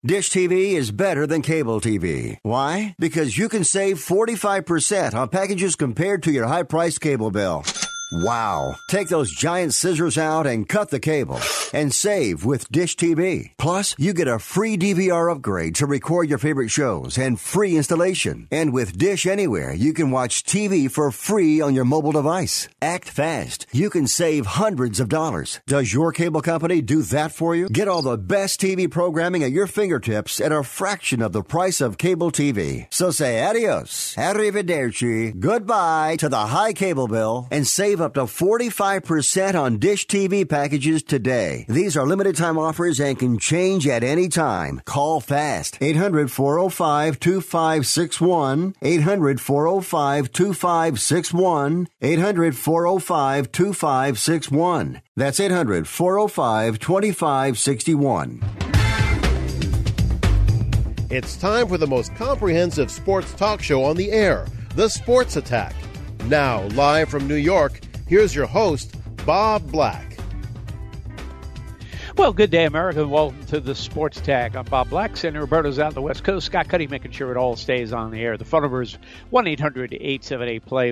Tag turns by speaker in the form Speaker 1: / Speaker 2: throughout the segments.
Speaker 1: Dish TV is better than cable TV. Why? Because you can save 45% on packages compared to your high-priced cable bill. Wow. Take those giant scissors out and cut the cable and save with Dish TV. Plus, you get a free DVR upgrade to record your favorite shows and free installation. And with Dish Anywhere, you can watch TV for free on your mobile device. Act fast. You can save hundreds of dollars. Does your cable company do that for you? Get all the best TV programming at your fingertips at a fraction of the price of cable TV. So say adios, arrivederci, goodbye to the high cable bill and save up to 45% on Dish TV packages today. These are limited time offers and can change at any time. Call fast. 800-405-2561. 800-405-2561. 800-405-2561. That's 800-405-2561.
Speaker 2: It's time for the most comprehensive sports talk show on the air, The Sports Attack. Now, live from New York, here's your host, Bob Black.
Speaker 3: Well, good day, America, and welcome to the Sports Attack. I'm Bob Black. Senator Roberto's out on the West Coast. Scott Cuddy making sure it all stays on the air. The phone number is 1-800-878-PLAY,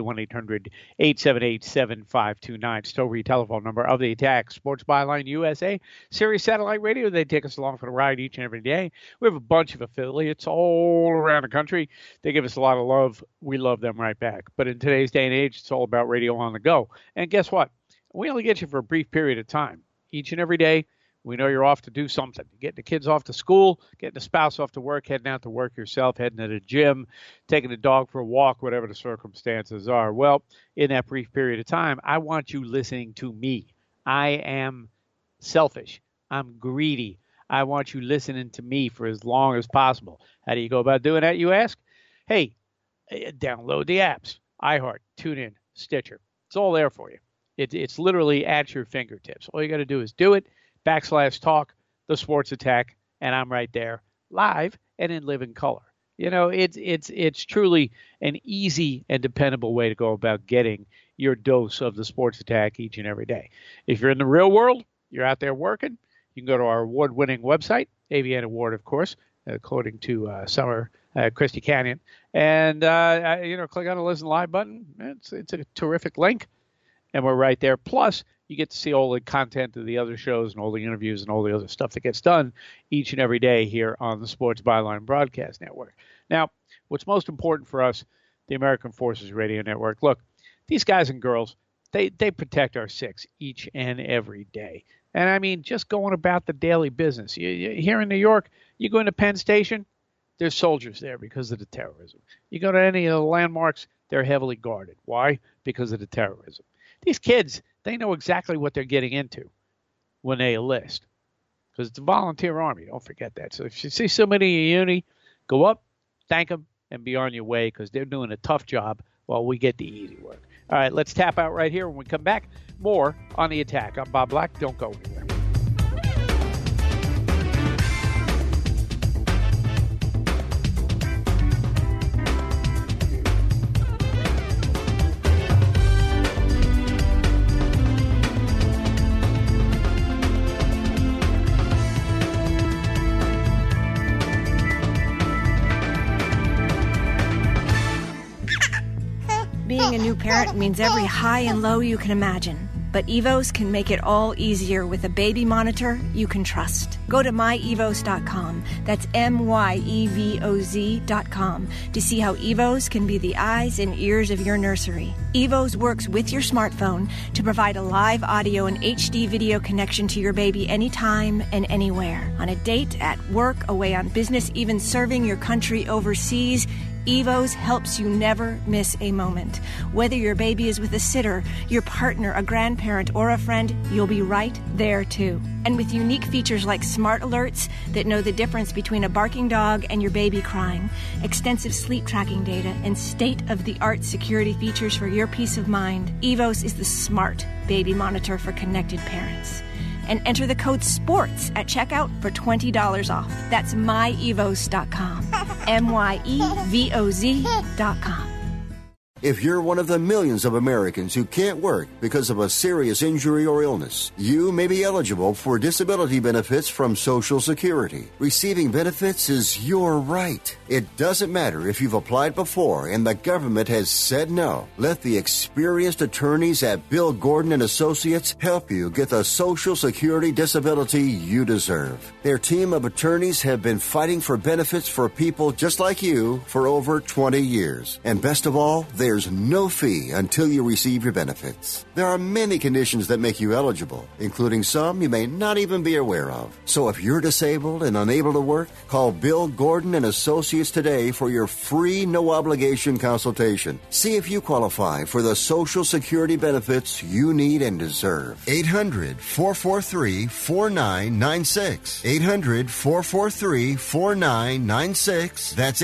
Speaker 3: 1-800-878-7529. Still read telephone number of the Attack. Sports Byline USA, Sirius Satellite Radio. They take us along for the ride each and every day. We have a bunch of affiliates all around the country. They give us a lot of love. We love them right back. But in today's day and age, it's all about radio on the go. And guess what? We only get you for a brief period of time. Each and every day, we know you're off to do something. Getting the kids off to school, getting the spouse off to work, heading out to work yourself, heading to the gym, taking the dog for a walk, whatever the circumstances are. Well, in that brief period of time, I want you listening to me. I am selfish. I'm greedy. I want you listening to me for as long as possible. How do you go about doing that, you ask? Hey, download the apps. iHeart, TuneIn, Stitcher. It's all there for you. It's literally at your fingertips. All you got to do is do it. /talk, the Sports Attack, and I'm right there, live and in living color. You know, it's truly an easy and dependable way to go about getting your dose of the Sports Attack each and every day. If you're in the real world, you're out there working, you can go to our award-winning website, AVN Award, of course, according to Summer Christy Canyon, and click on the Listen Live button. It's a terrific link, and we're right there. Plus, you get to see all the content of the other shows and all the interviews and all the other stuff that gets done each and every day here on the Sports Byline Broadcast Network. Now, what's most important for us, the American Forces Radio Network, look, these guys and girls, they protect our six each and every day. And I mean, just going about the daily business. Here in New York, you go into Penn Station, there's soldiers there because of the terrorism. You go to any of the landmarks, they're heavily guarded. Why? Because of the terrorism. These kids, they know exactly what they're getting into when they enlist, because it's a volunteer army. Don't forget that. So if you see somebody in uni, go up, thank them, and be on your way, because they're doing a tough job while we get the easy work. All right, let's tap out right here. When we come back, more on The Attack. I'm Bob Black. Don't go anywhere.
Speaker 4: Being a new parent means every high and low you can imagine. But Evos can make it all easier with a baby monitor you can trust. Go to myevos.com, that's MYEVOZ.com, to see how Evos can be the eyes and ears of your nursery. Evos works with your smartphone to provide a live audio and HD video connection to your baby anytime and anywhere. On a date, at work, away on business, even serving your country overseas, Evos helps you never miss a moment. Whether your baby is with a sitter, your partner, a grandparent, or a friend, you'll be right there too. And with unique features like smart alerts that know the difference between a barking dog and your baby crying, extensive sleep tracking data, and state-of-the-art security features for your peace of mind, Evos is the smart baby monitor for connected parents. And enter the code SPORTS at checkout for $20 off. That's myevos.com. MYEVOZ.com.
Speaker 1: If you're one of the millions of Americans who can't work because of a serious injury or illness, you may be eligible for disability benefits from Social Security. Receiving benefits is your right. It doesn't matter if you've applied before and the government has said no. Let the experienced attorneys at Bill Gordon & Associates help you get the Social Security disability you deserve. Their team of attorneys have been fighting for benefits for people just like you for over 20 years. And best of all, there's no fee until you receive your benefits. There are many conditions that make you eligible, including some you may not even be aware of. So if you're disabled and unable to work, call Bill Gordon & Associates today for your free no-obligation consultation. See if you qualify for the Social Security benefits you need and deserve. 800-443-4996. 800-443-4996. That's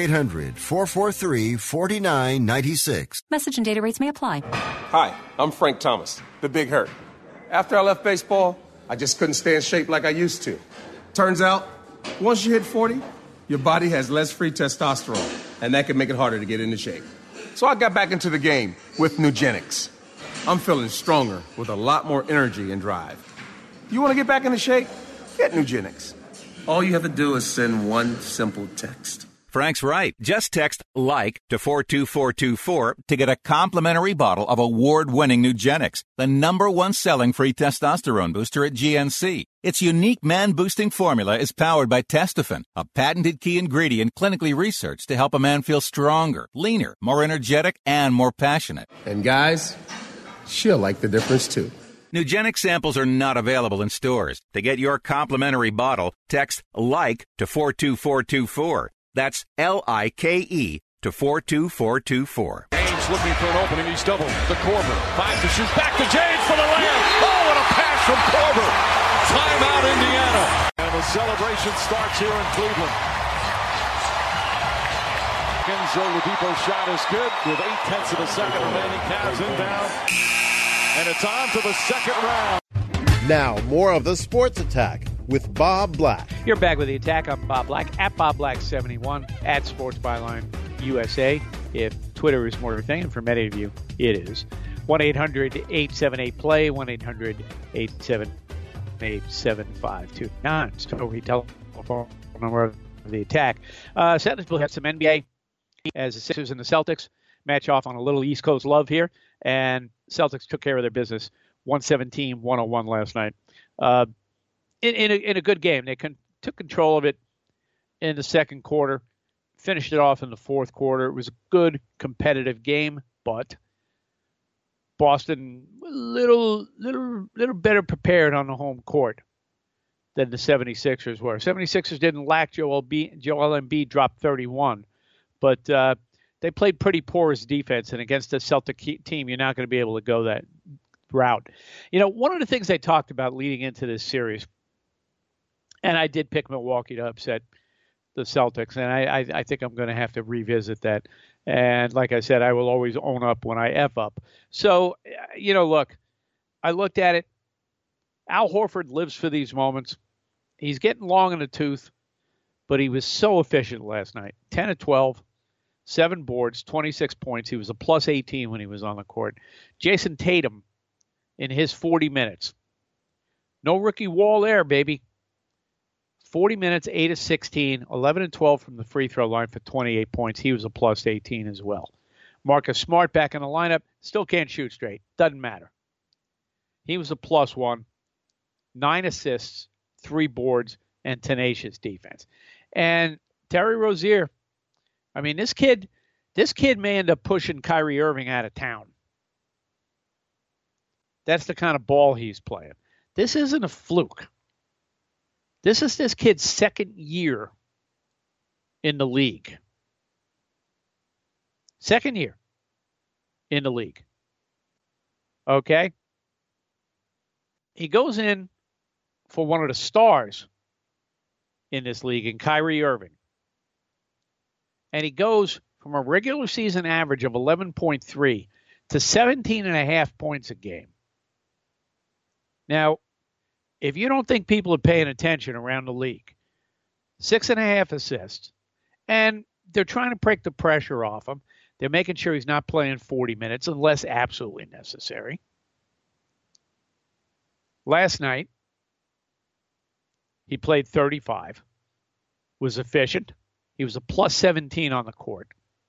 Speaker 1: 800-443-4996.
Speaker 5: Message and data rates may apply.
Speaker 6: Hi, I'm Frank Thomas, the Big Hurt. After I left baseball, I just couldn't stay in shape like I used to. Turns out, once you hit 40, your body has less free testosterone, and that can make it harder to get into shape. So I got back into the game with Nugenics. I'm feeling stronger with a lot more energy and drive. You want to get back into shape? Get Nugenics. All you have to do is send one simple text.
Speaker 7: Frank's right. Just text LIKE to 42424 to get a complimentary bottle of award-winning Nugenics, the #1 selling free testosterone booster at GNC. Its unique man-boosting formula is powered by Testofen, a patented key ingredient clinically researched to help a man feel stronger, leaner, more energetic, and more passionate.
Speaker 6: And guys, she'll like the difference too.
Speaker 7: Nugenics samples are not available in stores. To get your complimentary bottle, text LIKE to 42424. That's LIKE to 42424.
Speaker 8: James looking for an opening. He's doubled. The Korver finds the shoot. Back to James for the layup. Oh, what a pass from Korver. Timeout, Indiana. And the celebration starts here in Cleveland. Oladipo's shot is good with 0.8 of a second remaining. Cavs inbound. And it's on to the second round.
Speaker 2: Now, more of the Sports Attack with Bob Black.
Speaker 3: You're back with the Attack. I'm Bob Black, at Bob Black71, at Sports Byline USA. If Twitter is more of a thing, and for many of you, it is. 1-800-878-PLAY, 1-800-878-7529. It's toll-free telephone number of the Attack. Sentinels will have some NBA as the Sixers and the Celtics match off on a little East Coast love here. And Celtics took care of their business, 117-101 last night. In a good game. They took control of it in the second quarter, finished it off in the fourth quarter. It was a good competitive game, but Boston a little better prepared on the home court than the 76ers were. 76ers didn't lack Joel Embiid dropped 31, but they played pretty porous defense, and against a Celtic team, you're not going to be able to go that route. You know, one of the things they talked about leading into this series, and I did pick Milwaukee to upset the Celtics, and I think I'm going to have to revisit that. And like I said, I will always own up when I F up. So, you know, look, I looked at it. Al Horford lives for these moments. He's getting long in the tooth, but he was so efficient last night. 10 of 12, 7 boards, 26 points. He was a plus 18 when he was on the court. Jason Tatum in his 40 minutes. No rookie wall there, baby. 40 minutes, 8 of 16, 11 and 12 from the free throw line for 28 points. He was a plus 18 as well. Marcus Smart back in the lineup. Still can't shoot straight. Doesn't matter. He was a plus 1. 9 assists, 3 boards, and tenacious defense. And Terry Rozier, I mean, this kid may end up pushing Kyrie Irving out of town. That's the kind of ball he's playing. This isn't a fluke. This is this kid's second year in the league. Second year in the league. Okay? He goes in for one of the stars in this league, in Kyrie Irving. And he goes from a regular season average of 11.3 to 17.5 points a game. Now, if you don't think people are paying attention around the league, 6.5 assists, and they're trying to break the pressure off him. They're making sure he's not playing 40 minutes unless absolutely necessary. Last night, he played 35, was efficient. He was a plus 17 on the court.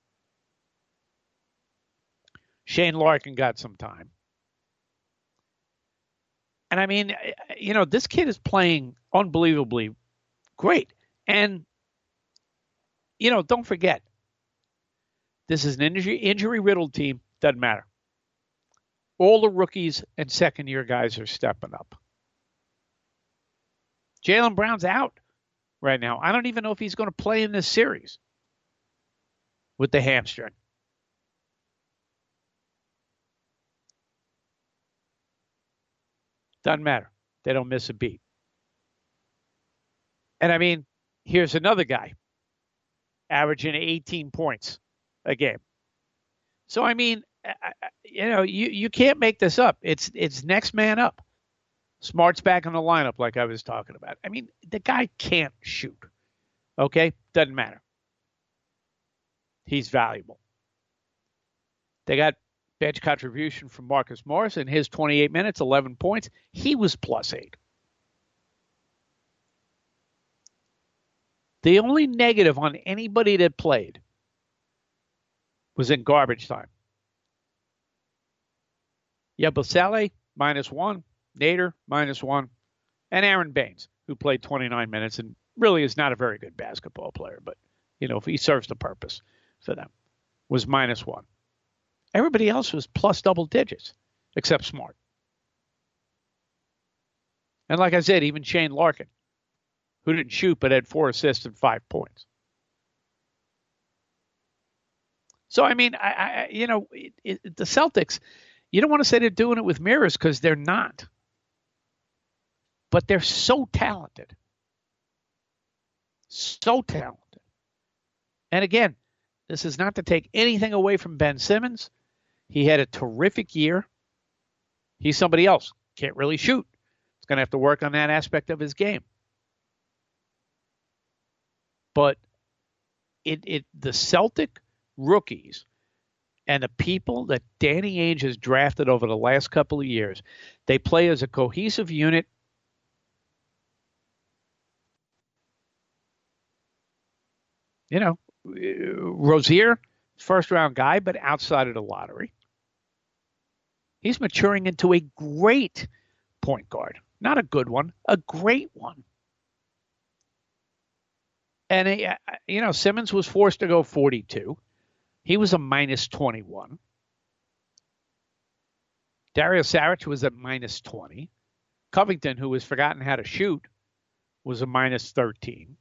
Speaker 3: Shane Larkin got some time. And I mean, this kid is playing unbelievably great. And, don't forget, this is an injury-riddled team. Doesn't matter. All the rookies and second-year guys are stepping up. Jaylen Brown's out right now. I don't even know if he's going to play in this series with the hamstring. Doesn't matter. They don't miss a beat. And I mean, here's another guy averaging 18 points a game. So, I mean, you can't make this up. It's next man up. Smart's back in the lineup like I was talking about. I mean, the guy can't shoot. Okay? Doesn't matter. He's valuable. They got bench contribution from Marcus Morris in his 28 minutes, 11 points. He was plus 8. The only negative on anybody that played was in garbage time. Yabusele, -1. Nader, -1. And Aaron Baines, who played 29 minutes and really is not a very good basketball player, but, if he serves the purpose for them, was -1. Everybody else was plus double digits, except Smart. And like I said, even Shane Larkin, who didn't shoot but had 4 assists and 5 points. So, I mean, the Celtics, you don't want to say they're doing it with mirrors because they're not. But they're so talented. So talented. And again, this is not to take anything away from Ben Simmons. He had a terrific year. He's somebody else. Can't really shoot. He's going to have to work on that aspect of his game. But the Celtic rookies and the people that Danny Ainge has drafted over the last couple of years, they play as a cohesive unit. Rozier, first-round guy, but outside of the lottery. He's maturing into a great point guard. Not a good one, a great one. And, Simmons was forced to go 42. He was a -21. Dario Saric was at -20. Covington, who has forgotten how to shoot, was a -13.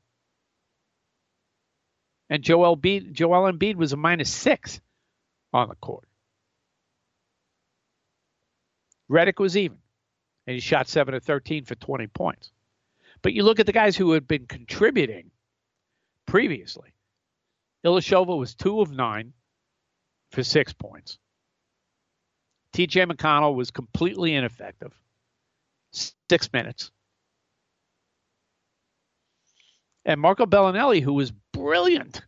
Speaker 3: And Joel Embiid was a -6 on the court. Redick was even, and he shot 7 of 13 for 20 points. But you look at the guys who had been contributing previously. Ilyasova was 2 of 9 for 6 points. T.J. McConnell was completely ineffective. 6 minutes. And Marco Bellinelli, who was brilliant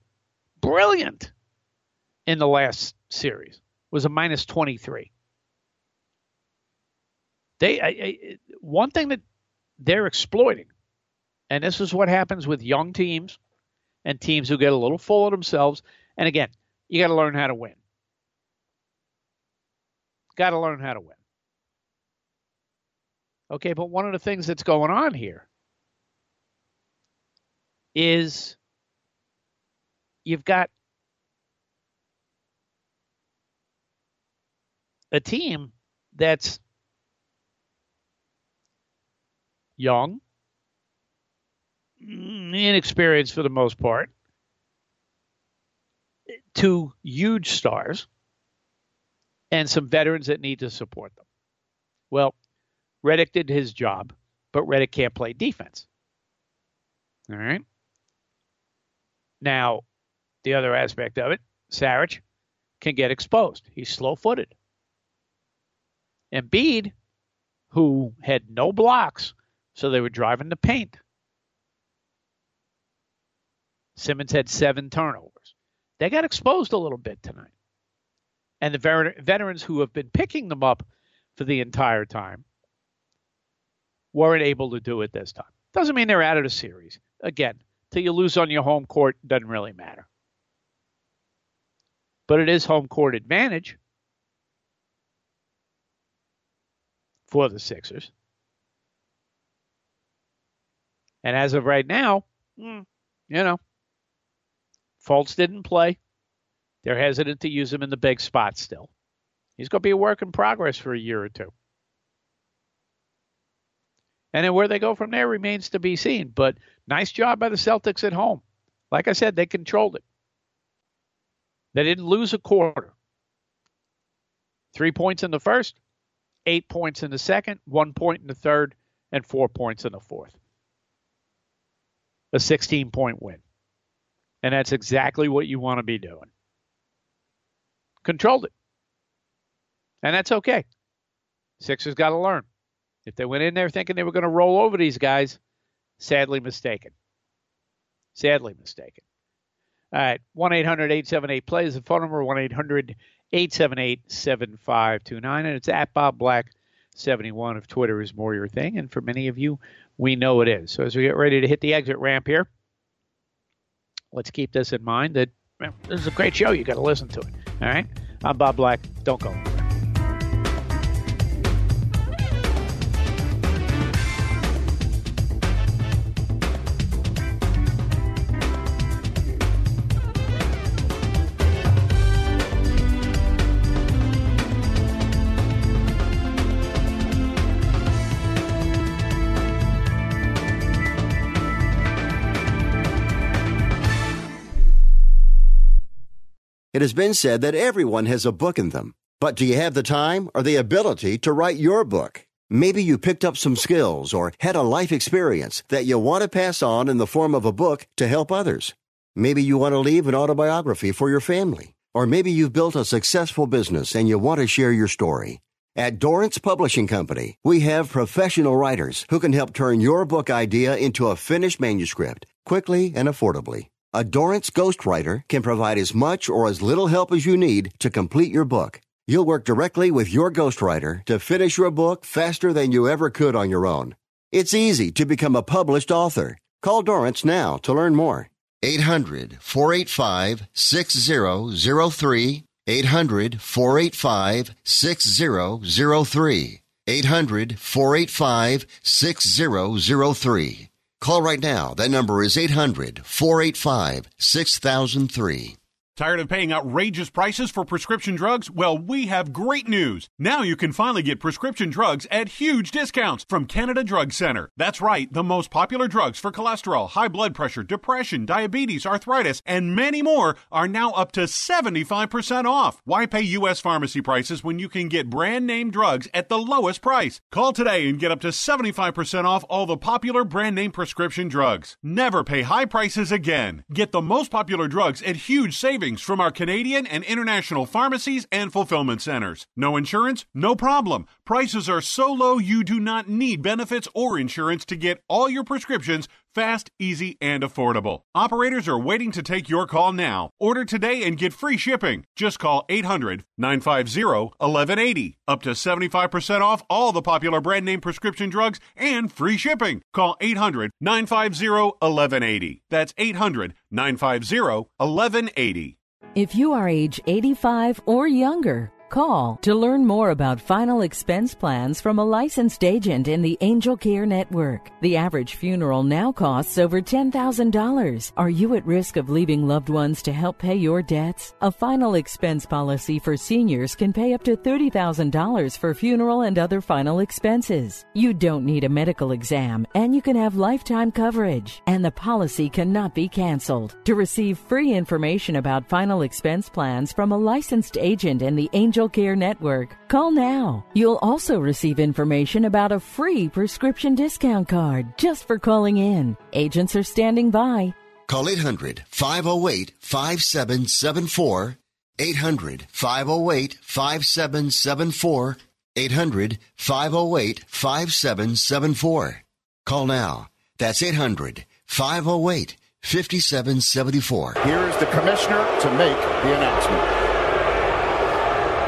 Speaker 3: in the last series, was a -23. One thing that they're exploiting, and this is what happens with young teams and teams who get a little full of themselves. And again, you got to learn how to win. Got to learn how to win. Okay, but one of the things that's going on here is you've got a team that's young, inexperienced for the most part, 2 huge stars, and some veterans that need to support them. Well, Redick did his job, but Redick can't play defense. All right? Now, the other aspect of it, Saric can get exposed. He's slow-footed. Embiid, who had no blocks, so they were driving the paint. Simmons had 7 turnovers. They got exposed a little bit tonight. And the veterans who have been picking them up for the entire time weren't able to do it this time. Doesn't mean they're out of the series. Again, till you lose on your home court, doesn't really matter. But it is home court advantage for the Sixers. And as of right now, Fultz didn't play. They're hesitant to use him in the big spot still. He's going to be a work in progress for a year or two. And then where they go from there remains to be seen. But nice job by the Celtics at home. Like I said, they controlled it. They didn't lose a quarter. 3 points in the first, 8 points in the second, 1 point in the third, and 4 points in the fourth. A 16-point win. And that's exactly what you want to be doing. Controlled it. And that's okay. Sixers got to learn. If they went in there thinking they were going to roll over these guys, sadly mistaken. Sadly mistaken. All right, 1-800-878-PLAY is the phone number, 1-800-878-7529, and it's at Bob Black 71 if Twitter is more your thing, and for many of you, we know it is. So as we get ready to hit the exit ramp here, let's keep this in mind that this is a great show. You got to listen to it. All right? I'm Bob Black. Don't go anywhere.
Speaker 1: It has been said that everyone has a book in them. But do you have the time or the ability to write your book? Maybe you picked up some skills or had a life experience that you want to pass on in the form of a book to help others. Maybe you want to leave an autobiography for your family. Or maybe you've built a successful business and you want to share your story. At Dorrance Publishing Company, we have professional writers who can help turn your book idea into a finished manuscript quickly and affordably. A Dorrance ghostwriter can provide as much or as little help as you need to complete your book. You'll work directly with your ghostwriter to finish your book faster than you ever could on your own. It's easy to become a published author. Call Dorrance now to learn more. 800-485-6003. 800-485-6003. 800-485-6003. Call right now. That number is 800-485-6003.
Speaker 5: Tired of paying outrageous prices for prescription drugs? Well, we have great news. Now you can finally get prescription drugs at huge discounts from Canada Drug Center. That's right, the most popular drugs for cholesterol, high blood pressure, depression, diabetes, arthritis, and many more are now up to 75% off. Why pay U.S. pharmacy prices when you can get brand name drugs at the lowest price? Call today and get up to 75% off all the popular brand name prescription drugs. Never pay high prices again. Get the most popular drugs at huge savings from our Canadian and international pharmacies and fulfillment centers. No insurance? No problem. Prices are so low you do not need benefits or insurance to get all your prescriptions fast, easy, and affordable. Operators are waiting to take your call now. Order today and get free shipping. Just call 800-950-1180. Up to 75% off all the popular brand name prescription drugs and free shipping. Call 800-950-1180. That's 800-950-1180.
Speaker 9: If you are age 85 or younger, call to learn more about final expense plans from a licensed agent in the Angel Care Network. The average funeral now costs over $10,000. Are you at risk of leaving loved ones to help pay your debts? A final expense policy for seniors can pay up to $30,000 for funeral and other final expenses. You don't need a medical exam, and you can have lifetime coverage, and the policy cannot be canceled. To receive free information about final expense plans from a licensed agent in the Angel Care Network, call now. You'll also receive information about a free prescription discount card just for calling in. Agents are standing by.
Speaker 1: Call 800-508-5774. 800-508-5774. 800-508-5774. Call now. That's 800-508-5774.
Speaker 10: Here is the commissioner to make the announcement.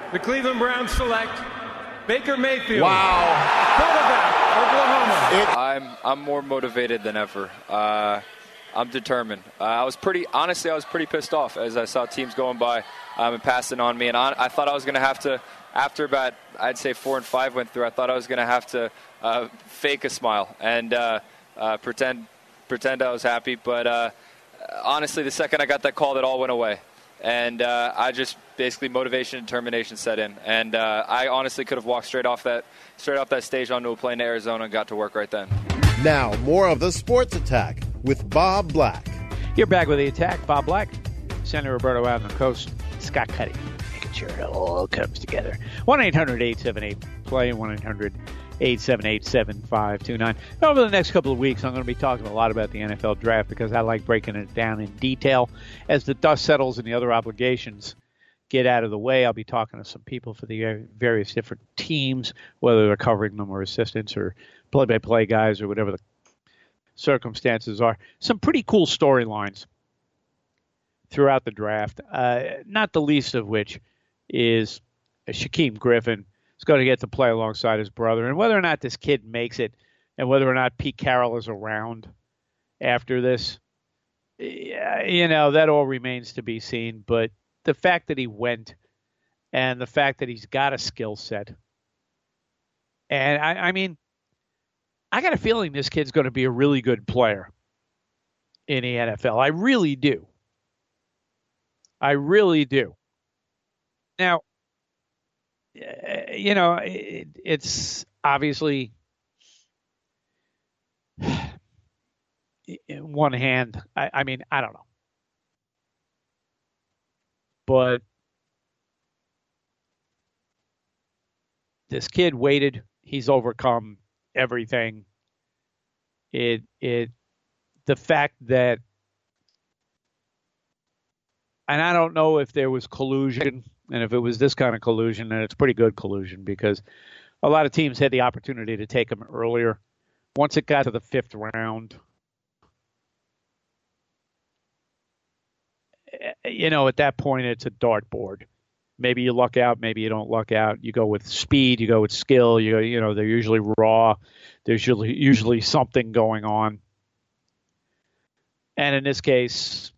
Speaker 10: The Cleveland Browns select Baker Mayfield.
Speaker 8: Wow.
Speaker 10: Quarterback, Oklahoma.
Speaker 11: I'm more motivated than ever. I'm determined. I was pretty pissed off as I saw teams going by and passing on me. And I thought I was going to have to, after about, I'd say 4 and 5 went through, I thought I was going to have to fake a smile and pretend I was happy. But honestly, the second I got that call, that all went away. And I just basically motivation and determination set in. And I honestly could have walked straight off that stage onto a plane to Arizona and got to work right then.
Speaker 2: Now, more of the Sports Attack with Bob Black.
Speaker 3: You're back with The Attack. Bob Black, Senator Roberto out on the coast, Scott Cuddy, making sure it all comes together. 1-800-878-PLAY, 1-800-878-7529. Over the next couple of weeks, I'm going to be talking a lot about the NFL draft because I like breaking it down in detail. As the dust settles and the other obligations get out of the way, I'll be talking to some people for the various different teams, whether they're covering them or assistants or play-by-play guys or whatever the circumstances are. Some pretty cool storylines throughout the draft, not the least of which is Shaquem Griffin is going to get to play alongside his brother. And whether or not this kid makes it and whether or not Pete Carroll is around after this, that all remains to be seen. But the fact that he went and the fact that he's got a skill set. And, I mean, I got a feeling this kid's going to be a really good player in the NFL. I really do. Now, it's obviously in one hand. I mean, I don't know. But this kid waited. He's overcome everything. The fact that, and I don't know if there was collusion, and if it was this kind of collusion, then it's pretty good collusion because a lot of teams had the opportunity to take him earlier. Once it got to the 5th round, at that point, it's a dartboard. Maybe you luck out, maybe you don't luck out. You go with speed, you go with skill. They're usually raw. There's usually something going on. And in this case,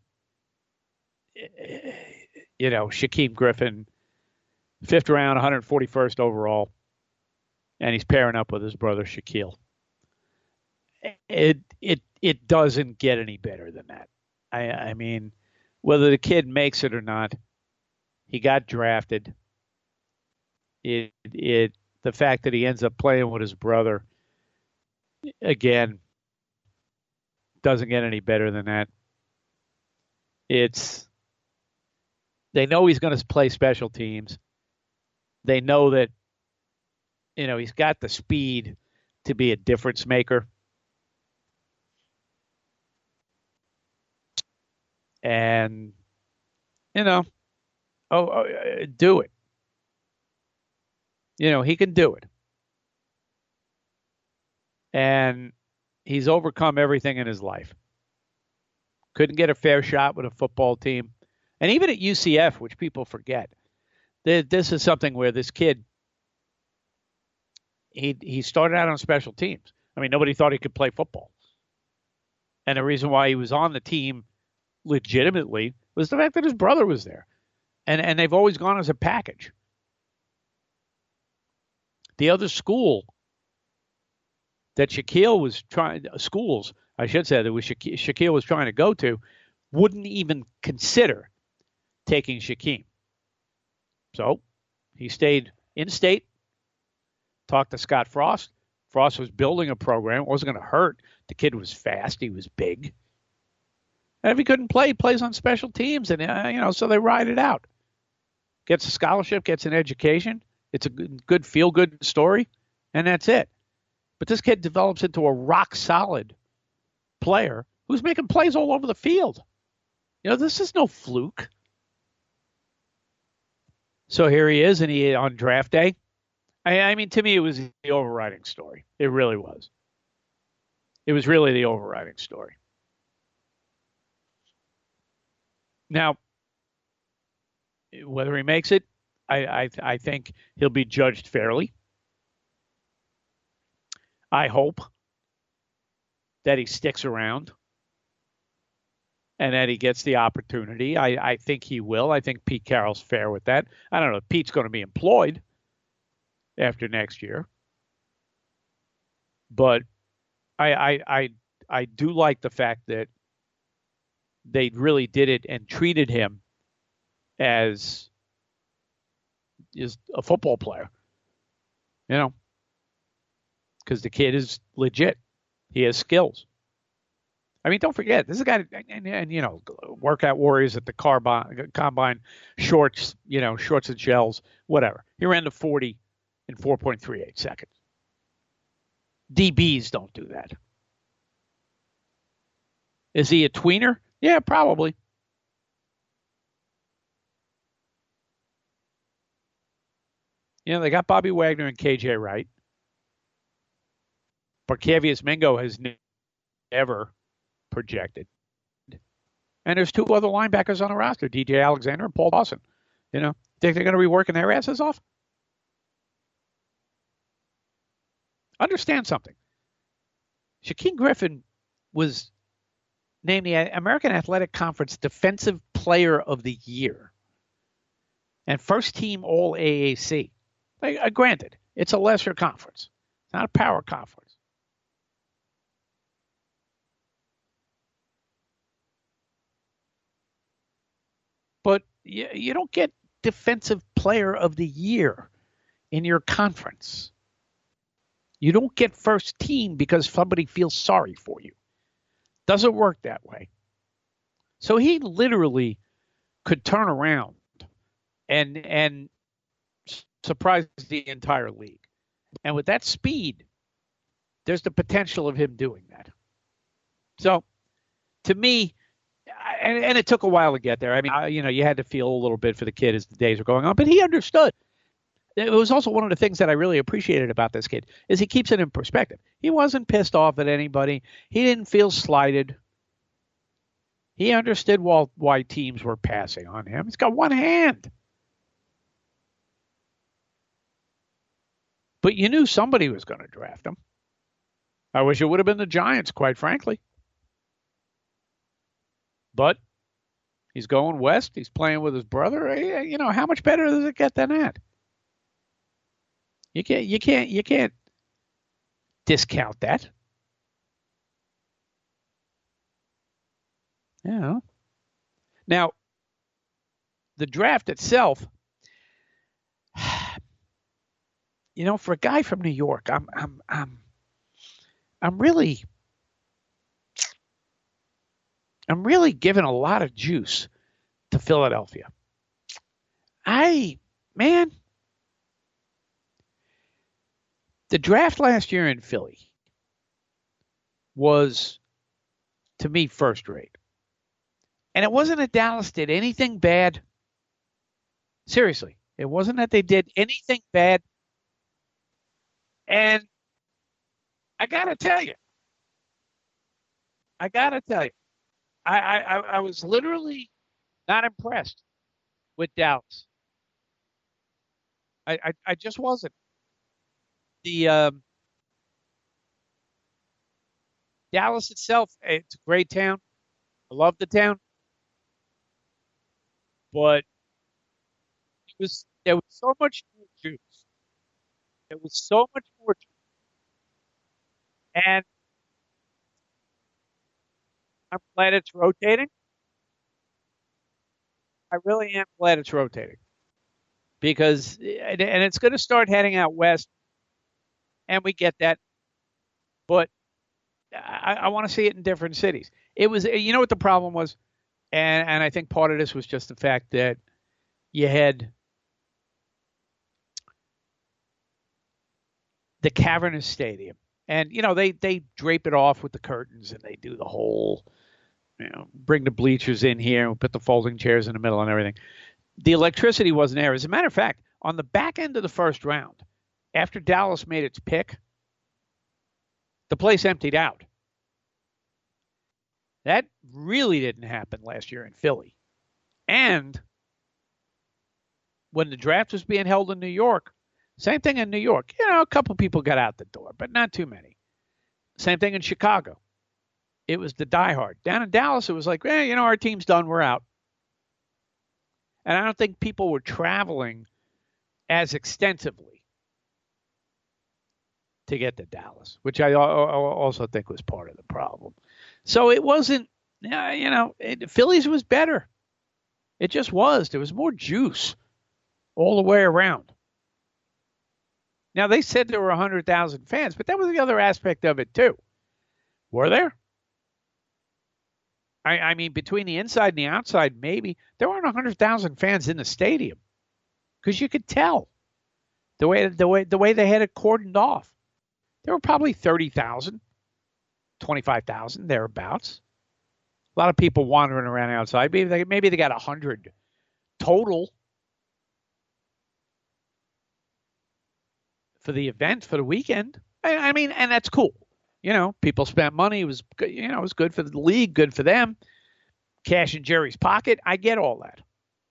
Speaker 3: Shaquem Griffin, 5th round, 141st overall, and he's pairing up with his brother Shaquille. It doesn't get any better than that. I mean, whether the kid makes it or not, he got drafted. The fact that he ends up playing with his brother, again, doesn't get any better than that. They know he's going to play special teams. They know that, he's got the speed to be a difference maker. And, do it. He can do it. And he's overcome everything in his life. Couldn't get a fair shot with a football team. And even at UCF, which people forget, this is something where this kid, he started out on special teams. I mean, nobody thought he could play football. And the reason why he was on the team legitimately was the fact that his brother was there. And they've always gone as a package. The other school that Shaquille was trying, schools, I should say, that Shaquille was trying to go to, wouldn't even consider taking Shaquem. So he stayed in-state, talked to Scott Frost. Frost was building a program. It wasn't going to hurt. The kid was fast. He was big. And if he couldn't play, he plays on special teams. And, so they ride it out. Gets a scholarship, gets an education. It's a good feel-good story, and that's it. But this kid develops into a rock-solid player who's making plays all over the field. This is no fluke. So here he is, and he on draft day. I mean, to me, it was the overriding story. It really was. It was really the overriding story. Now, whether he makes it, I think he'll be judged fairly. I hope that he sticks around and that he gets the opportunity. I think he will. I think Pete Carroll's fair with that. I don't know if Pete's going to be employed after next year, but I do like the fact that they really did it and treated him as is a football player, because the kid is legit. He has skills. I mean, don't forget, this is a guy, and workout warriors at the combine, shorts, shorts and shells, whatever. He ran the 40 in 4.38 seconds. DBs don't do that. Is he a tweener? Yeah, probably. They got Bobby Wagner and KJ Wright. Barkevius Mingo has never projected. And there's two other linebackers on the roster, DJ Alexander and Paul Dawson. Think they're going to be working their asses off? Understand something. Shaquem Griffin was named the American Athletic Conference Defensive Player of the Year and first team All AAC. Granted, it's a lesser conference. It's not a power conference. But you don't get Defensive Player of the Year in your conference. You don't get first team because somebody feels sorry for you. Doesn't work that way. So he literally could turn around and surprise the entire league. And with that speed, there's the potential of him doing that. So to me, and it took a while to get there. I mean, you had to feel a little bit for the kid as the days were going on, but he understood. It was also one of the things that I really appreciated about this kid is he keeps it in perspective. He wasn't pissed off at anybody. He didn't feel slighted. He understood why teams were passing on him. He's got one hand. But you knew somebody was going to draft him. I wish it would have been the Giants, quite frankly. But he's going west. He's playing with his brother. How much better does it get than that? You can't discount that. Now, the draft itself, for a guy from New York, I'm really giving a lot of juice to Philadelphia. The draft last year in Philly was, to me, first rate. And it wasn't that Dallas did anything bad. Seriously, it wasn't that they did anything bad. And I got to tell you, I was literally not impressed with Dallas. I just wasn't. The Dallas itself, it's a great town. I love the town. But there was so much more juice. There was so much more juice. And I'm glad it's rotating. I really am glad it's rotating. Because, and it's going to start heading out west. And we get that. But I want to see it in different cities. It was, what the problem was? And I think part of this was just the fact that you had the cavernous stadium. And, they drape it off with the curtains and they do the whole, bring the bleachers in here and put the folding chairs in the middle and everything. The electricity wasn't there. As a matter of fact, on the back end of the first round, after Dallas made its pick, the place emptied out. That really didn't happen last year in Philly. And when the draft was being held in New York, same thing in New York. A couple people got out the door, but not too many. Same thing in Chicago. It was the diehard. Down in Dallas, it was like, our team's done. We're out. And I don't think people were traveling as extensively to get to Dallas, which I also think was part of the problem. So it wasn't, Phillies was better. It just was. There was more juice all the way around. Now, they said there were 100,000 fans, but that was the other aspect of it, too. Were there? I mean, between the inside and the outside, maybe. There weren't 100,000 fans in the stadium because you could tell the way they had it cordoned off. There were probably 30,000, 25,000, thereabouts. A lot of people wandering around outside. Maybe they got 100 total for the event, for the weekend. I mean, and that's cool. People spent money. It was, it was good for the league, good for them. Cash in Jerry's pocket. I get all that.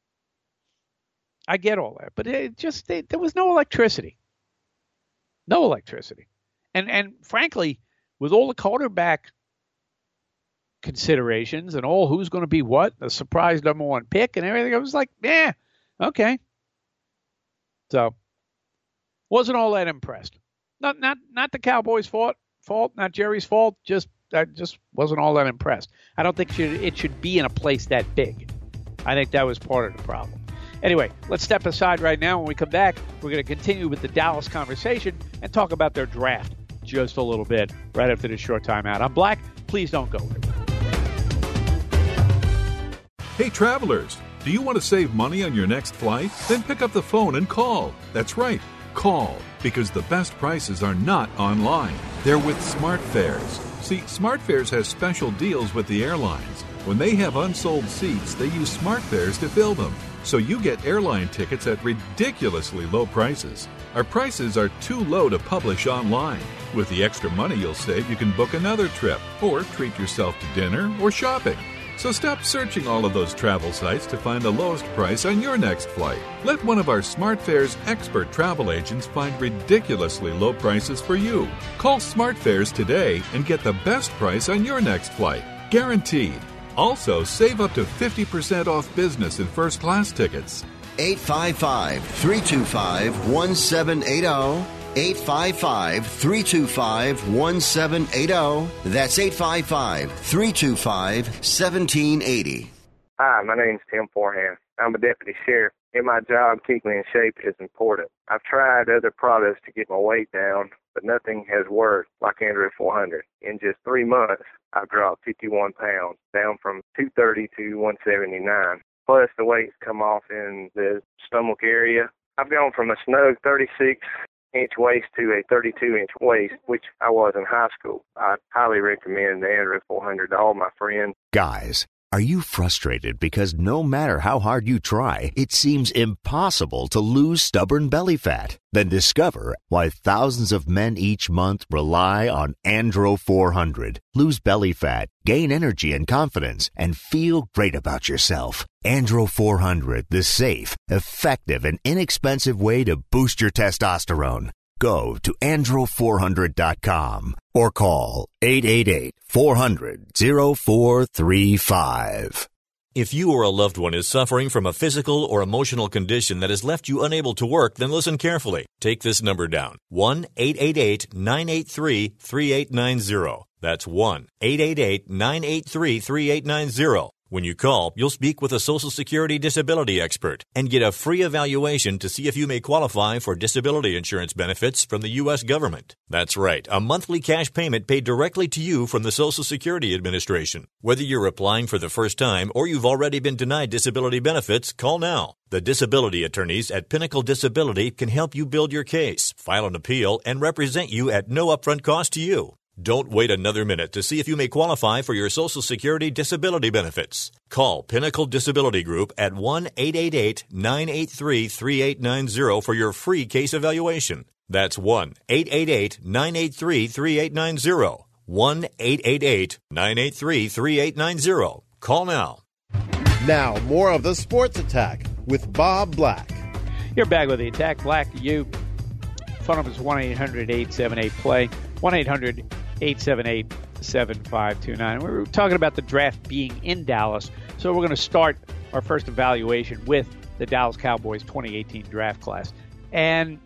Speaker 3: But there was no electricity. No electricity. And frankly, with all the quarterback considerations and all who's going to be what, the surprise number one pick and everything, I was like, yeah, okay. So, wasn't all that impressed. Not the Cowboys' fault, not Jerry's fault. I just wasn't all that impressed. I don't think it should be in a place that big. I think that was part of the problem. Anyway, let's step aside right now. When we come back, we're going to continue with the Dallas conversation and talk about their draft just a little bit right after this short time out. I'm Black. Please don't go anywhere.
Speaker 12: Hey, travelers, do you want to save money on your next flight? Then pick up the phone and call. That's right, call, because the best prices are not online. They're with SmartFares. See, SmartFares has special deals with the airlines. When they have unsold seats, they use SmartFares to fill them. So you get airline tickets at ridiculously low prices. Our prices are too low to publish online. With the extra money you'll save, you can book another trip or treat yourself to dinner or shopping. So stop searching all of those travel sites to find the lowest price on your next flight. Let one of our SmartFares expert travel agents find ridiculously low prices for you. Call SmartFares today and get the best price on your next flight. Guaranteed. Also, save up to 50% off business and first class tickets.
Speaker 1: 855-325-1780. 855-325-1780. That's 855-325-1780.
Speaker 13: Hi, my name's Tim Forehand. I'm a deputy sheriff. In my job, keeping in shape is important. I've tried other products to get my weight down, but nothing has worked like Andro 400. In just 3 months, I've dropped 51 pounds, down from 230 to 179. Plus, the weight's come off in the stomach area. I've gone from a snug 36-inch waist to a 32-inch waist, which I was in high school. I highly recommend the Andro 400 to all my friends.
Speaker 14: Guys, are you frustrated because no matter how hard you try, it seems impossible to lose stubborn belly fat? Then discover why thousands of men each month rely on Andro 400. Lose belly fat, gain energy and confidence, and feel great about yourself. Andro 400, the safe, effective, and inexpensive way to boost your testosterone. Go to andro400.com or call 888-400-0435.
Speaker 15: If you or a loved one is suffering from a physical or emotional condition that has left you unable to work, then listen carefully. Take this number down. 1-888-983-3890. That's 1-888-983-3890. When you call, you'll speak with a Social Security disability expert and get a free evaluation to see if you may qualify for disability insurance benefits from the U.S. government. That's right, a monthly cash payment paid directly to you from the Social Security Administration. Whether you're applying for the first time or you've already been denied disability benefits, call now. The disability attorneys at Pinnacle Disability can help you build your case, file an appeal, and represent you at no upfront cost to you. Don't wait another minute to see if you may qualify for your Social Security disability benefits. Call Pinnacle Disability Group at 1-888-983-3890 for your free case evaluation. That's 1-888-983-3890. 1-888-983-3890. Call now.
Speaker 2: Now, more of the Sports Attack with Bob Black.
Speaker 3: You're back with the Attack. Black, you. Phone number is 1-800-878-PLAY. 1-800-878-7529. We were talking about the draft being in Dallas, so we're going to start our first evaluation with the Dallas Cowboys 2018 draft class. And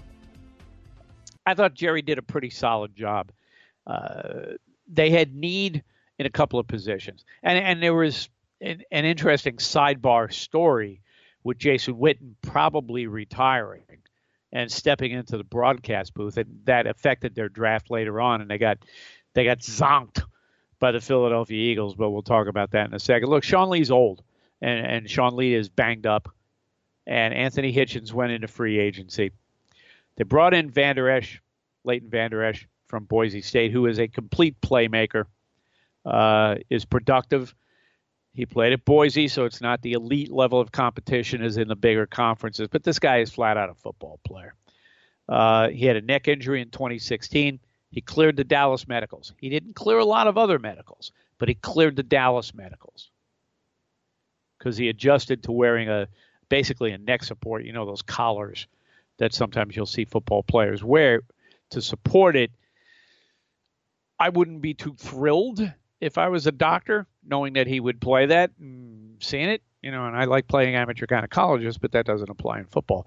Speaker 3: I thought Jerry did a pretty solid job. They had need in a couple of positions. And there was an interesting sidebar story with Jason Witten probably retiring and stepping into the broadcast booth, and that affected their draft later on, and they got zonked by the Philadelphia Eagles, but we'll talk about that in a second. Look, Sean Lee's old, and Sean Lee is banged up, and Anthony Hitchens went into free agency. They brought in Leighton Vander Esch from Boise State, who is a complete playmaker, is productive. He played at Boise, so it's not the elite level of competition as in the bigger conferences, but this guy is flat out a football player. He had a neck injury in 2016. He cleared the Dallas medicals. He didn't clear a lot of other medicals, but he cleared the Dallas medicals because he adjusted to wearing basically a neck support, those collars that sometimes you'll see football players wear to support it. I wouldn't be too thrilled if I was a doctor, knowing that he would play that and seeing it, and I like playing amateur gynecologists, but that doesn't apply in football.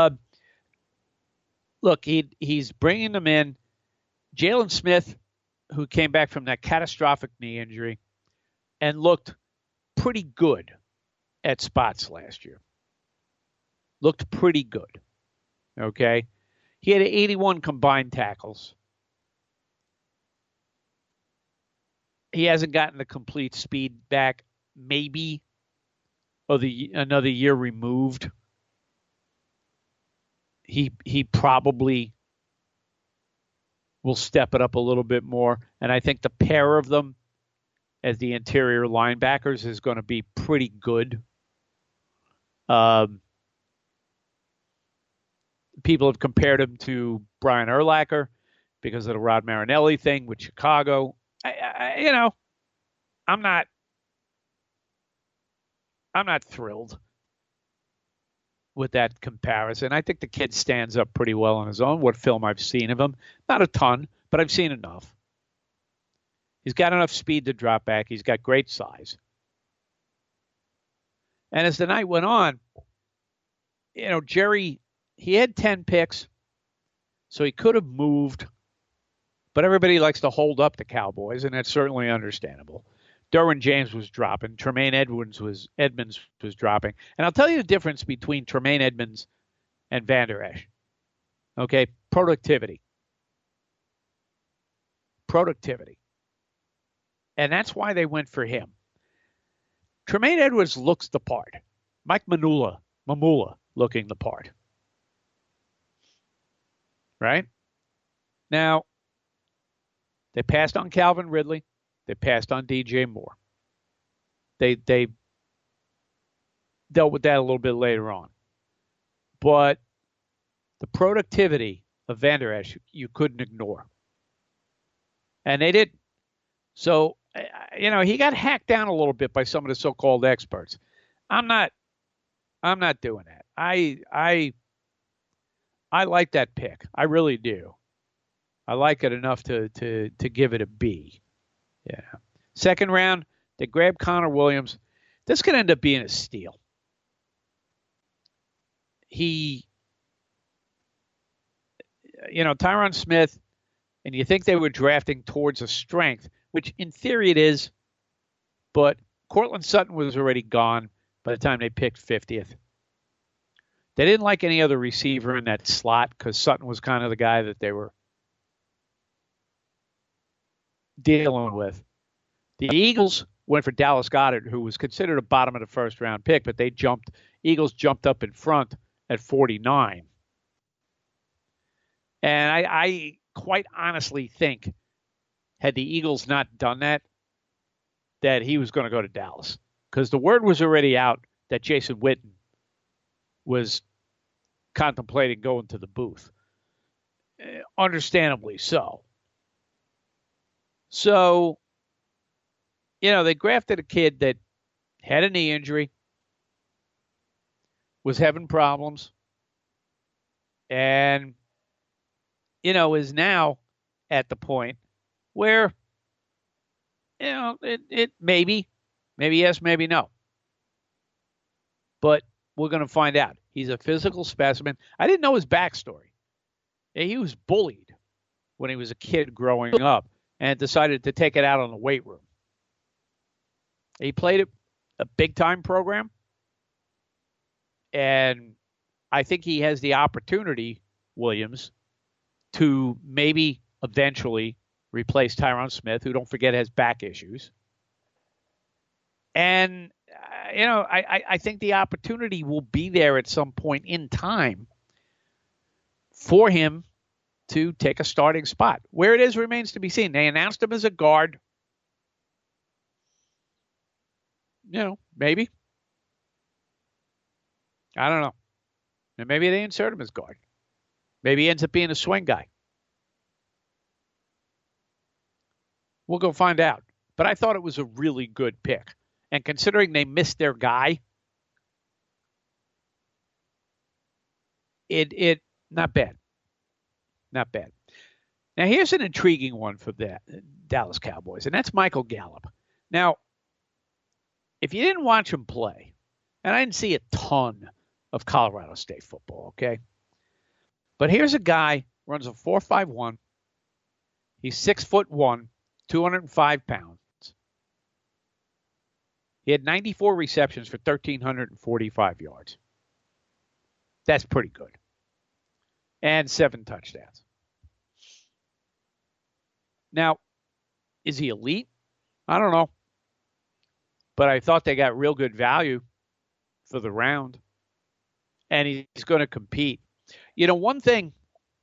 Speaker 3: Look, he's bringing them in. Jalen Smith, who came back from that catastrophic knee injury and looked pretty good at spots last year. Looked pretty good. Okay? He had 81 combined tackles. He hasn't gotten the complete speed back, maybe, or another year removed. He probably will step it up a little bit more, and I think the pair of them as the interior linebackers is going to be pretty good. People have compared him to Brian Urlacher because of the Rod Marinelli thing with Chicago. I'm not thrilled with that comparison. I think the kid stands up pretty well on his own. What film I've seen of him, not a ton, but I've seen enough. He's got enough speed to drop back. He's got great size. And as the night went on, Jerry, he had 10 picks, so he could have moved. But everybody likes to hold up the Cowboys, and that's certainly understandable. Derwin James was dropping. Tremaine Edmonds was dropping. And I'll tell you the difference between Tremaine Edmonds and Vander Esch. Okay, productivity. And that's why they went for him. Tremaine Edmonds looks the part. Mike Mamula looking the part. Right? Now, they passed on Calvin Ridley. They passed on DJ Moore. They dealt with that a little bit later on. But the productivity of Vander Esch, you couldn't ignore. And they didn't. So, he got hacked down a little bit by some of the so-called experts. I'm not doing that. I like that pick. I really do. I like it enough to give it a B. Yeah. Second round, they grabbed Connor Williams. This could end up being a steal. Tyron Smith, and you think they were drafting towards a strength, which in theory it is, but Cortland Sutton was already gone by the time they picked 50th. They didn't like any other receiver in that slot because Sutton was kind of the guy that they were dealing with. The Eagles went for Dallas Goedert, who was considered a bottom of the first round pick, but Eagles jumped up in front at 49. And I quite honestly think, had the Eagles not done that he was going to go to Dallas. Because the word was already out that Jason Witten was contemplating going to the booth. Understandably so. So, they drafted a kid that had a knee injury, was having problems, And, is now at the point where, it maybe yes, maybe no. But we're going to find out. He's a physical specimen. I didn't know his backstory. He was bullied when he was a kid growing up and decided to take it out on the weight room. He played a big-time program, and I think he has the opportunity, Williams, to maybe eventually replace Tyron Smith, who, don't forget, has back issues. And, I think the opportunity will be there at some point in time for him to take a starting spot. Where it is remains to be seen. They announced him as a guard. Maybe. I don't know. And maybe they insert him as guard. Maybe he ends up being a swing guy. We'll go find out. But I thought it was a really good pick. And considering they missed their guy, it not bad. Not bad. Now, here's an intriguing one for the Dallas Cowboys, and that's Michael Gallup. Now, if you didn't watch him play, and I didn't see a ton of Colorado State football, okay? But here's a guy, runs a 4.51. He's 6'1", 205 pounds. He had 94 receptions for 1,345 yards. That's pretty good. And 7 touchdowns. Now, is he elite? I don't know. But I thought they got real good value for the round. And he's going to compete. One thing,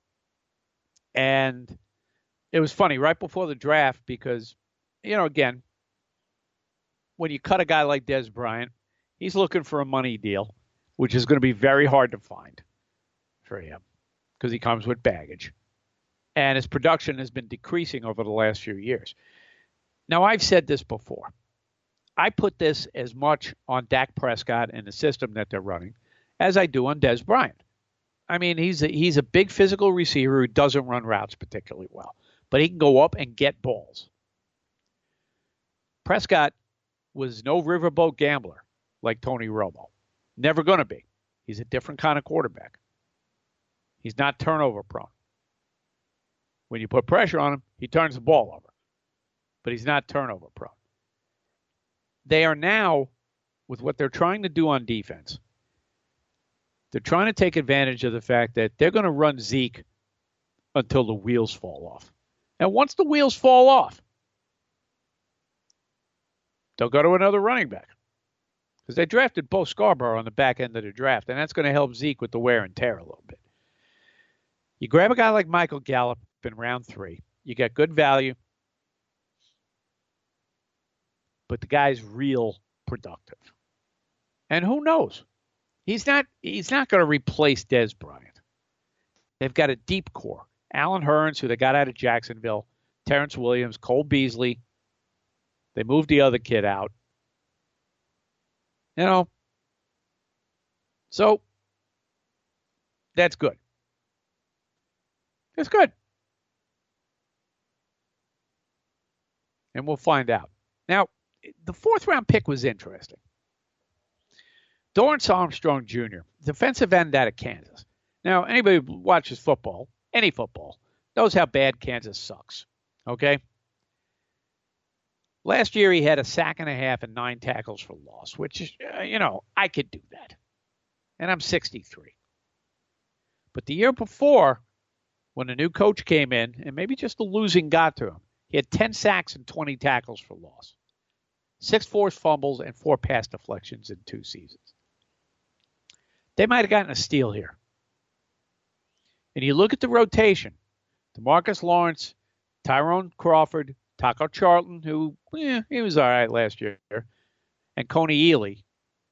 Speaker 3: and it was funny right before the draft because, again, when you cut a guy like Dez Bryant, he's looking for a money deal, which is going to be very hard to find for him because he comes with baggage. And his production has been decreasing over the last few years. Now, I've said this before. I put this as much on Dak Prescott and the system that they're running as I do on Dez Bryant. I mean, he's a big physical receiver who doesn't run routes particularly well, but he can go up and get balls. Prescott was no riverboat gambler like Tony Romo. Never going to be. He's a different kind of quarterback. He's not turnover prone. When you put pressure on him, he turns the ball over. But he's not turnover prone. They are now, with what they're trying to do on defense, they're trying to take advantage of the fact that they're going to run Zeke until the wheels fall off. And once the wheels fall off, they'll go to another running back. Because they drafted Bo Scarborough on the back end of the draft, and that's going to help Zeke with the wear and tear a little bit. You grab a guy like Michael Gallup in round 3. You get good value. But the guy's real productive. And who knows? He's not going to replace Dez Bryant. They've got a deep core. Alan Hearns, who they got out of Jacksonville, Terrence Williams, Cole Beasley. They moved the other kid out. So that's good. That's good. And we'll find out. Now, the 4th round pick was interesting. Dorrance Armstrong Jr., defensive end out of Kansas. Now, anybody who watches football, any football, knows how bad Kansas sucks. Okay? Last year, he had a sack and a half and 9 tackles for loss, which is, I could do that. And I'm 63. But the year before, when the new coach came in, and maybe just the losing got to him, he had 10 sacks and 20 tackles for loss, 6 forced fumbles, and 4 pass deflections in 2 seasons. They might have gotten a steal here. And you look at the rotation, DeMarcus Lawrence, Tyrone Crawford, Taco Charlton, who, he was all right last year, and Coney Ealy.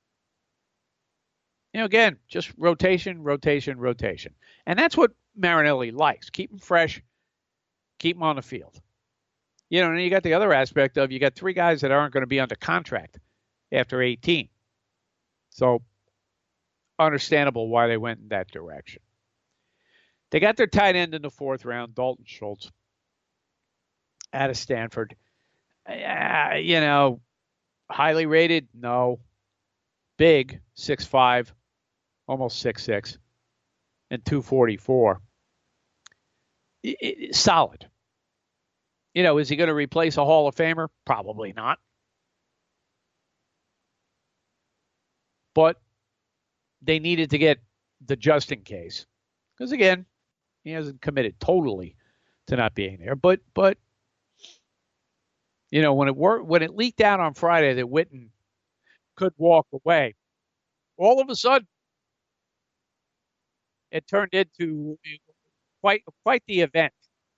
Speaker 3: Again, just rotation. And that's what Marinelli likes. Keep them fresh, keep them on the field. And you got the other aspect of you got 3 guys that aren't going to be under contract after 18. So, understandable why they went in that direction. They got their tight end in the 4th round, Dalton Schultz, out of Stanford. Highly rated? No. Big, 6'5", almost 6'6", and 244. Solid. Is he going to replace a Hall of Famer? Probably not. But they needed to get the just in case. Because, again, he hasn't committed totally to not being there. But when it leaked out on Friday that Witten could walk away, all of a sudden, it turned into quite the event.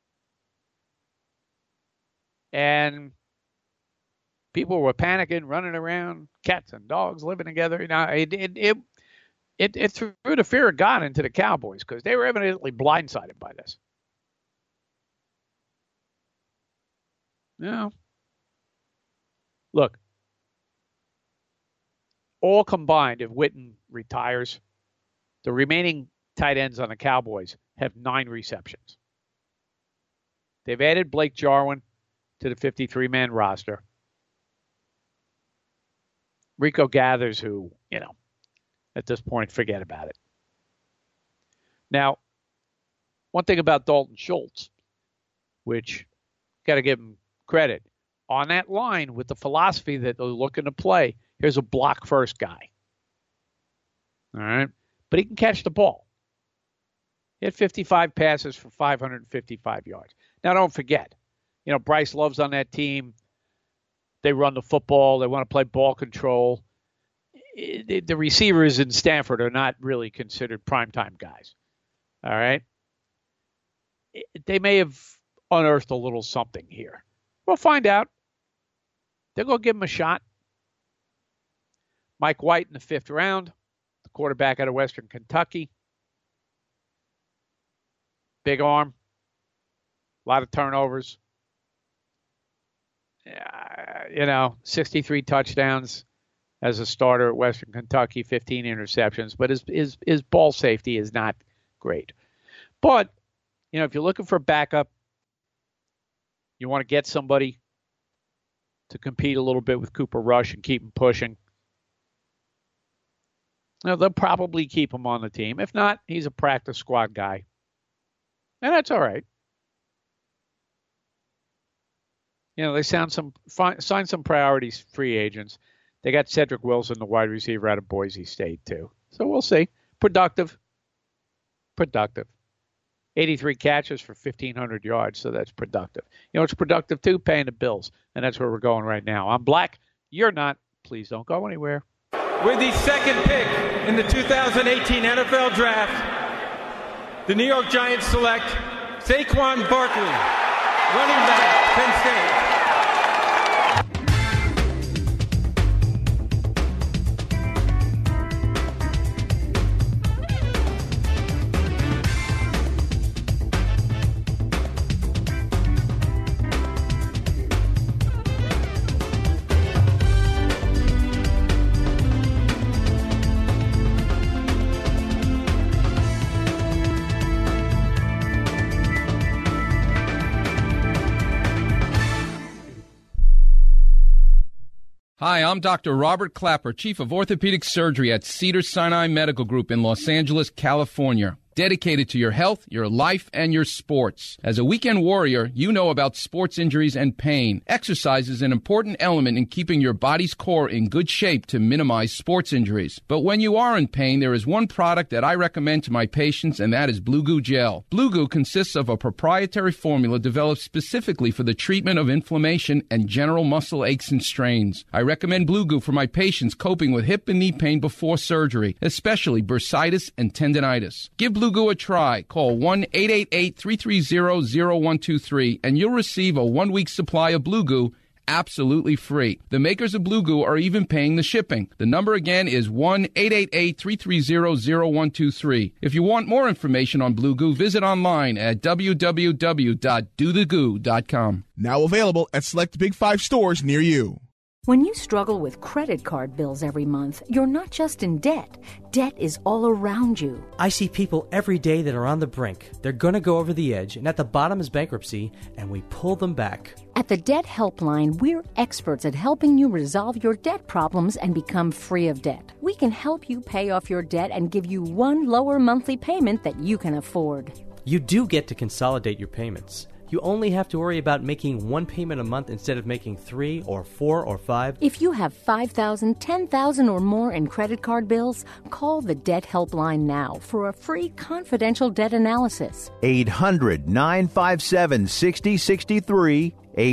Speaker 3: And people were panicking, running around, cats and dogs living together. It threw the fear of God into the Cowboys because they were evidently blindsided by this. Look, all combined, if Witten retires, the remaining tight ends on the Cowboys have 9 receptions. They've added Blake Jarwin to the 53-man roster. Rico Gathers, who, at this point, forget about it. Now, one thing about Dalton Schultz, which got to give him credit, on that line with the philosophy that they're looking to play, here's a block-first guy. All right? But he can catch the ball. He had 55 passes for 555 yards. Now, don't forget, Bryce Love's on that team. They run the football. They want to play ball control. The receivers in Stanford are not really considered primetime guys. All right? They may have unearthed a little something here. We'll find out. They're going to give him a shot. Mike White in the 5th round, the quarterback out of Western Kentucky. Big arm. A lot of turnovers. 63 touchdowns as a starter at Western Kentucky, 15 interceptions. But his ball safety is not great. But, if you're looking for backup, you want to get somebody to compete a little bit with Cooper Rush and keep him pushing. They'll probably keep him on the team. If not, he's a practice squad guy. And that's all right. They signed some priorities free agents. They got Cedric Wilson, the wide receiver out of Boise State, too. So we'll see. Productive. 83 catches for 1,500 yards, so that's productive. It's productive, too, paying the bills. And that's where we're going right now. I'm Black. You're not. Please don't go anywhere.
Speaker 10: With the 2nd pick in the 2018 NFL Draft, the New York Giants select Saquon Barkley, running back, Penn State.
Speaker 16: Hi, I'm Dr. Robert Clapper, Chief of Orthopedic Surgery at Cedars-Sinai Medical Group in Los Angeles, California. Dedicated to your health, your life, and your sports. As a weekend warrior, you know about sports injuries and pain. Exercise is an important element in keeping your body's core in good shape to minimize sports injuries. But when you are in pain, there is one product that I recommend to my patients, and that is Blue Goo Gel. Blue Goo consists of a proprietary formula developed specifically for the treatment of inflammation and general muscle aches and strains. I recommend Blue Goo for my patients coping with hip and knee pain before surgery, especially bursitis and tendinitis. Give Blue Goo a try. Call 1-888-330-0123 and you'll receive a 1-week supply of Blue Goo absolutely free. The makers of Blue Goo are even paying the shipping. The number again is 1-888-330-0123. If you want more information on Blue Goo, visit online at www.dothegoo.com.
Speaker 17: Now available at select Big 5 stores near you. When you struggle with credit card bills every month, you're not just in debt. Debt is all around you.
Speaker 18: I see people every day that are on the brink. They're going to go over the edge, and at the bottom is bankruptcy, and we pull them back.
Speaker 17: At the Debt Helpline, we're experts at helping you resolve your debt problems and become free of debt. We can help you pay off your debt and give you one lower monthly payment that you can afford.
Speaker 18: You do get to consolidate your payments. You only have to worry about making one payment a month instead of making 3 or 4 or 5.
Speaker 17: If you have $5,000, $10,000 or more in credit card bills, call the Debt Helpline now for a free confidential debt analysis.
Speaker 14: 800-957-6063.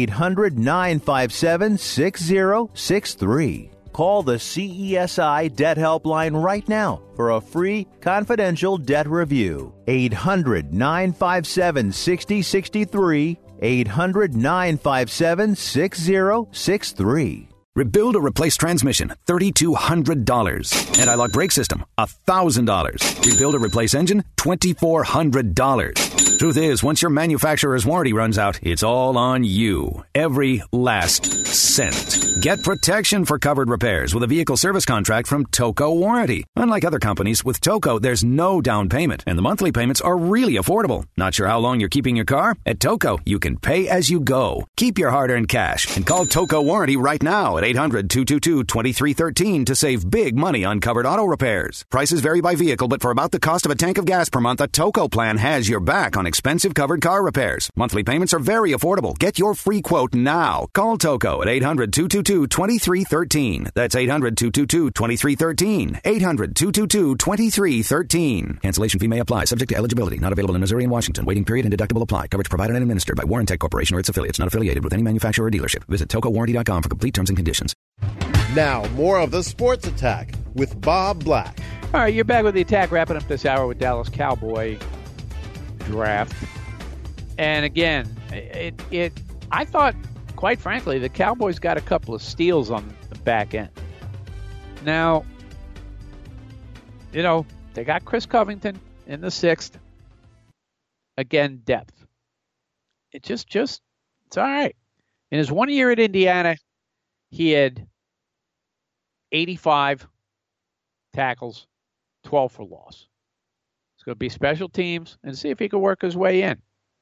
Speaker 14: 800-957-6063. Call the CESI Debt Helpline right now for a free confidential debt review. 800-957-6063. 800-957-6063.
Speaker 19: Rebuild or replace transmission, $3,200. Anti-lock brake system, $1,000. Rebuild or replace engine, $2,400. Truth is, once your manufacturer's warranty runs out, it's all on you. Every last cent. Get protection for covered repairs with a vehicle service contract from Toco Warranty. Unlike other companies, with Toco, there's no down payment, and the monthly payments are really affordable. Not sure how long you're keeping your car? At Toco, you can pay as you go. Keep your hard-earned cash and call Toco Warranty right now at 800-222-2313 to save big money on covered auto repairs. Prices vary by vehicle, but for about the cost of a tank of gas per month, a Toco plan has your back on expensive covered car repairs. Monthly payments are very affordable. Get your free quote now. Call Toco at 800-222-2313. That's 800-222-2313. 800-222-2313. Cancellation fee may apply. Subject to eligibility. Not available in Missouri and Washington. Waiting period and deductible apply. Coverage provided and administered by Warrantech Corporation or its affiliates. Not affiliated with any manufacturer or dealership. Visit TocoWarranty.com for complete terms and conditions.
Speaker 2: Now, more of the Sports Attack with Bob Black.
Speaker 3: All right, you're back with the Attack, wrapping up this hour with Dallas Cowboy draft. And again, I thought, quite frankly, the Cowboys got a couple of steals on the back end. Now, they got Chris Covington in the 6th. Again, depth. It's it's all right. In his 1 year at Indiana, he had 85 tackles, 12 for loss. It's going to be special teams and see if he can work his way in.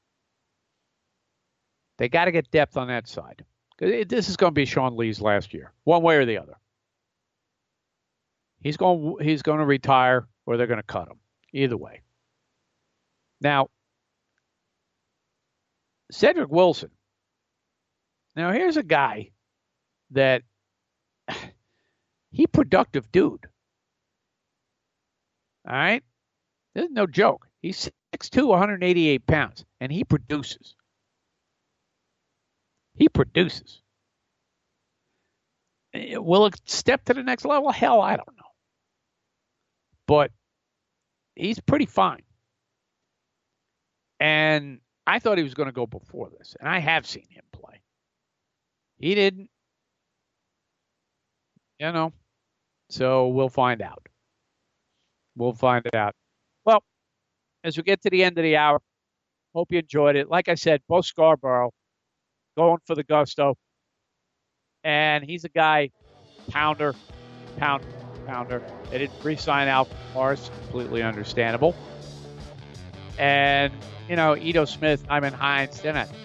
Speaker 3: They got to get depth on that side. This is going to be Sean Lee's last year, one way or the other. He's going to retire or they're going to cut him. Either way. Now, Cedric Wilson. Now, here's a guy that he productive dude. All right? This is no joke. He's 6'2", 188 pounds, and he produces. He produces. Will it step to the next level? Hell, I don't know. But he's pretty fine. And I thought he was going to go before this, and I have seen him play. He didn't. So we'll find out. We'll find it out. Well, as we get to the end of the hour, hope you enjoyed it. Like I said, Bo Scarborough going for the gusto. And he's a guy, pounder. They didn't re-sign Alfred Morris, completely understandable. And, Ito Smith, Iman Hines, they're not.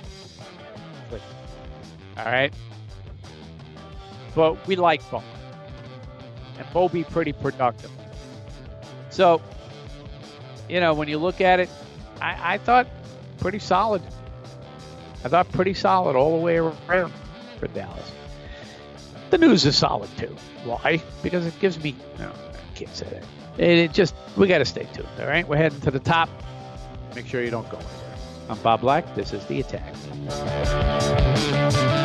Speaker 3: All right? But we like Bo. And Bo be pretty productive. So, when you look at it, I thought pretty solid. I thought pretty solid all the way around for Dallas. The news is solid, too. Why? Because it gives me... No, I can't say that. We got to stay tuned, all right? We're heading to the top. Make sure you don't go anywhere. I'm Bob Black. This is The Attack.